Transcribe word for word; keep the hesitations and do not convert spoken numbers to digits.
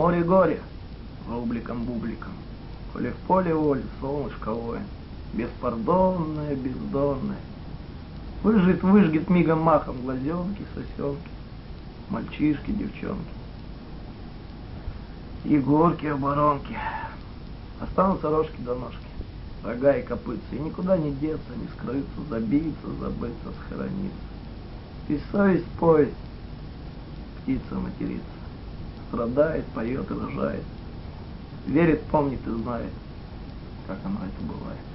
море горе, рубликом-бубликом, коли в поле воли солнышко воин, беспардонное, бездонное, выжжет, выжгет мигом махом глазенки, сосенки, мальчишки, девчонки. И горки, оборонки, останутся рожки до ножки, рога и копытца, и никуда не деться, не скрыться, забиться, забыться, схорониться. И совесть поет, птица матерится, страдает, поет и рожает, верит, помнит и знает, как оно это бывает.